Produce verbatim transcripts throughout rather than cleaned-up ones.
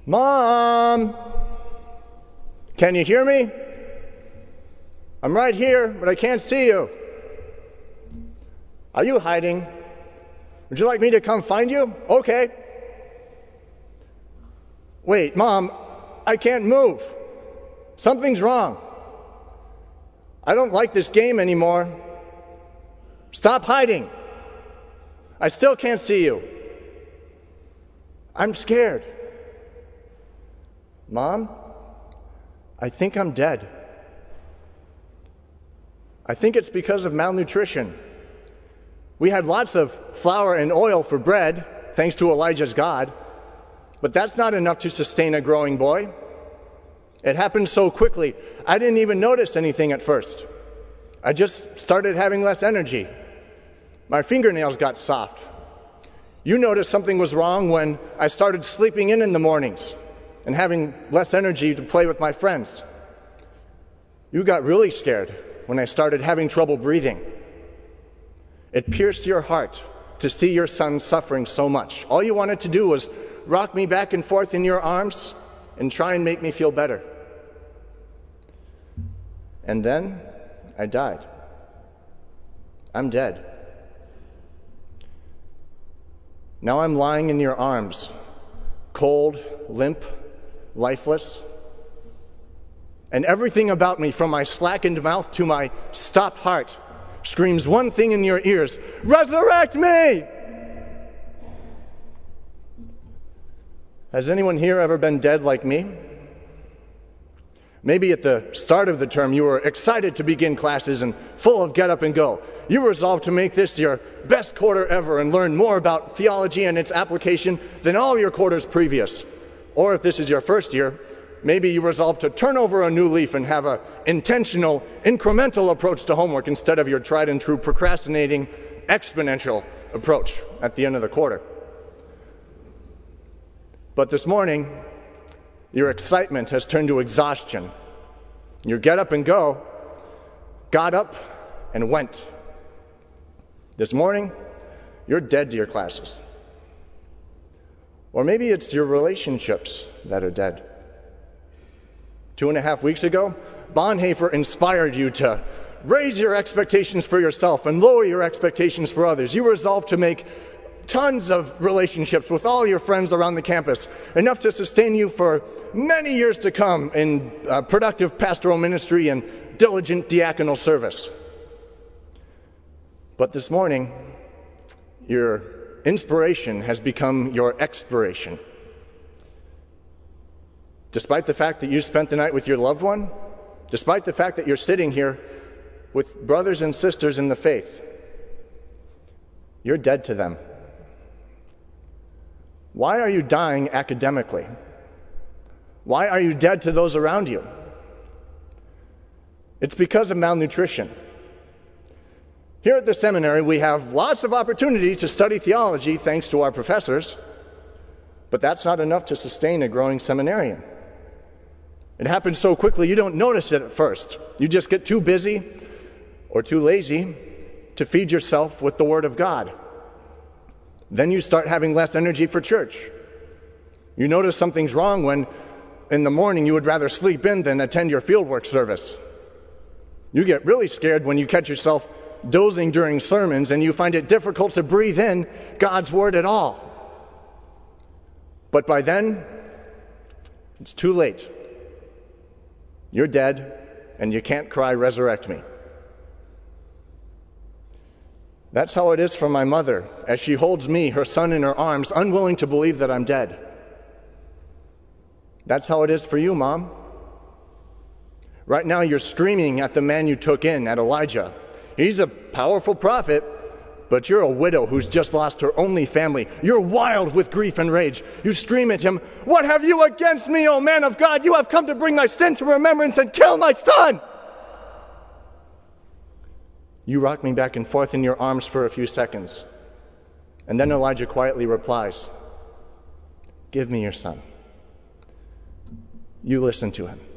Mom! Can you hear me? I'm right here, but I can't see you. Are you hiding? Would you like me to come find you? Okay. Wait, Mom, I can't move. Something's wrong. I don't like this game anymore. Stop hiding. I still can't see you. I'm scared. Mom, I think I'm dead. I think it's because of malnutrition. We had lots of flour and oil for bread, thanks to Elijah's God, but that's not enough to sustain a growing boy. It happened so quickly, I didn't even notice anything at first. I just started having less energy. My fingernails got soft. You noticed something was wrong when I started sleeping in in the mornings and having less energy to play with my friends. You got really scared when I started having trouble breathing. It pierced your heart to see your son suffering so much. All you wanted to do was rock me back and forth in your arms and try and make me feel better. And then I died. I'm dead. Now I'm lying in your arms, cold, limp, lifeless. And everything about me, from my slackened mouth to my stopped heart, screams one thing in your ears: resurrect me! Has anyone here ever been dead like me? Maybe at the start of the term you were excited to begin classes and full of get up and go. You resolved to make this your best quarter ever and learn more about theology and its application than all your quarters previous. Or if this is your first year, maybe you resolved to turn over a new leaf and have an intentional, incremental approach to homework instead of your tried and true procrastinating, exponential approach at the end of the quarter. But this morning, your excitement has turned to exhaustion. Your get up and go got up and went. This morning, you're dead to your classes. Or maybe it's your relationships that are dead. Two and a half weeks ago, Bonhoeffer inspired you to raise your expectations for yourself and lower your expectations for others. You resolved to make tons of relationships with all your friends around the campus, enough to sustain you for many years to come in uh, productive pastoral ministry and diligent diaconal service. But this morning, your inspiration has become your expiration. Despite the fact that you spent the night with your loved one, despite the fact that you're sitting here with brothers and sisters in the faith, you're dead to them. Why are you dying academically? Why are you dead to those around you? It's because of malnutrition. Here at the seminary, we have lots of opportunity to study theology thanks to our professors, but that's not enough to sustain a growing seminarian. It happens so quickly you don't notice it at first. You just get too busy or too lazy to feed yourself with the Word of God. Then you start having less energy for church. You notice something's wrong when in the morning you would rather sleep in than attend your fieldwork service. You get really scared when you catch yourself dozing during sermons and you find it difficult to breathe in God's Word at all. But by then, it's too late. You're dead, and you can't cry, resurrect me. That's how it is for my mother, as she holds me, her son, in her arms, unwilling to believe that I'm dead. That's how it is for you, Mom. Right now, you're screaming at the man you took in, at Elijah. He's a powerful prophet, but you're a widow who's just lost her only family. You're wild with grief and rage. You scream at him, "What have you against me, O man of God? You have come to bring my sin to remembrance and kill my son!" You rock me back and forth in your arms for a few seconds. And then Elijah quietly replies, "Give me your son." You listen to him.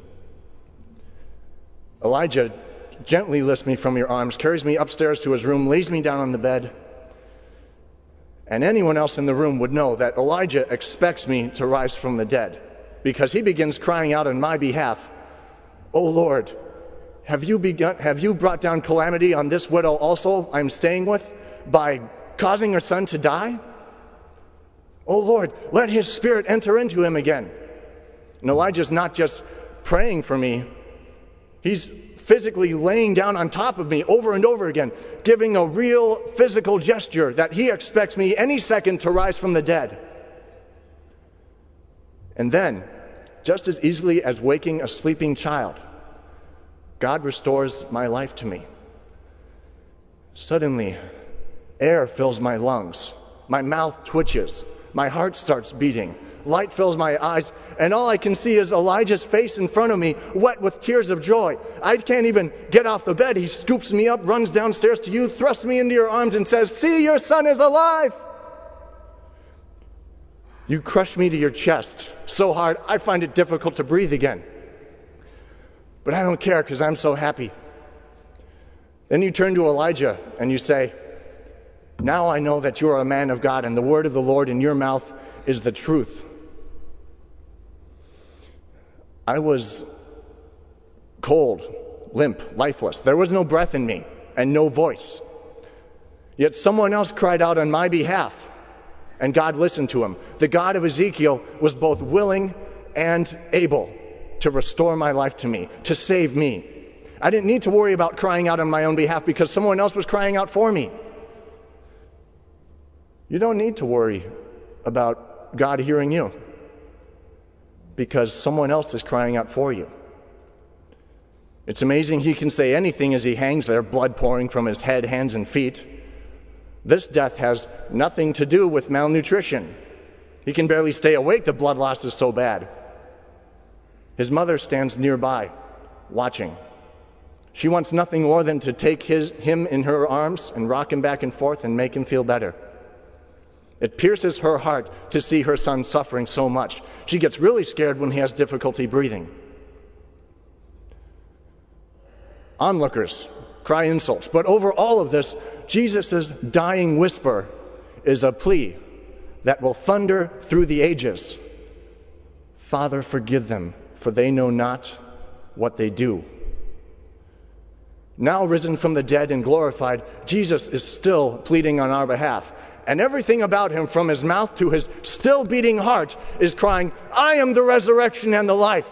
Elijah gently lifts me from your arms, carries me upstairs to his room, lays me down on the bed. And anyone else in the room would know that Elijah expects me to rise from the dead. because he begins crying out on my behalf, "O Lord, have you begun, have you brought down calamity on this widow also I'm staying with by causing her son to die? O Lord, let his spirit enter into him again." And Elijah's not just praying for me, he's physically laying down on top of me over and over again, giving a real physical gesture that he expects me any second to rise from the dead. And then, just as easily as waking a sleeping child, God restores my life to me. Suddenly, air fills my lungs, my mouth twitches, my heart starts beating, light fills my eyes, and all I can see is Elijah's face in front of me, wet with tears of joy. I can't even get off the bed. He scoops me up, runs downstairs to you, thrusts me into your arms, and says, "See, your son is alive." You crush me to your chest so hard I find it difficult to breathe again. But I don't care because I'm so happy. Then you turn to Elijah and you say, "Now I know that you are a man of God and the word of the Lord in your mouth is the truth." I was cold, limp, lifeless. There was no breath in me and no voice. Yet someone else cried out on my behalf, and God listened to him. The God of Ezekiel was both willing and able to restore my life to me, to save me. I didn't need to worry about crying out on my own behalf because someone else was crying out for me. You don't need to worry about God hearing you because someone else is crying out for you. It's amazing he can say anything as he hangs there, blood pouring from his head, hands, and feet. This death has nothing to do with malnutrition. He can barely stay awake, the blood loss is so bad. His mother stands nearby, watching. She wants nothing more than to take his, him in her arms and rock him back and forth and make him feel better. It pierces her heart to see her son suffering so much. She gets really scared when he has difficulty breathing. Onlookers cry insults, but over all of this, Jesus' dying whisper is a plea that will thunder through the ages. "Father, forgive them, for they know not what they do." Now risen from the dead and glorified, Jesus is still pleading on our behalf. And everything about him, from his mouth to his still beating heart, is crying, "I am the resurrection and the life."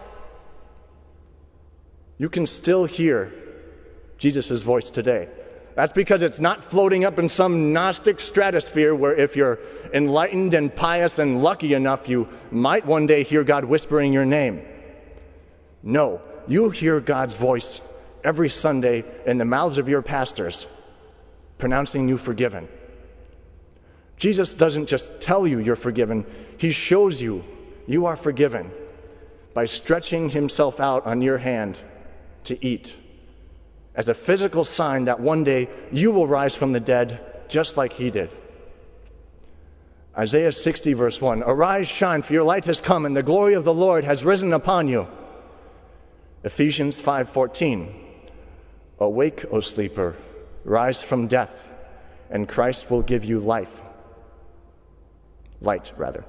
You can still hear Jesus' voice today. That's because it's not floating up in some Gnostic stratosphere where if you're enlightened and pious and lucky enough, you might one day hear God whispering your name. No, you hear God's voice every Sunday in the mouths of your pastors, pronouncing you forgiven. Jesus doesn't just tell you you're forgiven, he shows you you are forgiven by stretching himself out on your hand to eat, as a physical sign that one day you will rise from the dead just like he did. Isaiah sixty, verse one, "Arise, shine, for your light has come, and the glory of the Lord has risen upon you." Ephesians five fourteen, "Awake, O sleeper, rise from death, and Christ will give you life." Light, rather.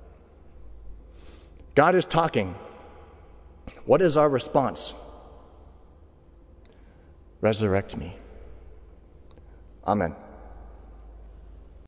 God is talking. What is our response? Resurrect me. Amen.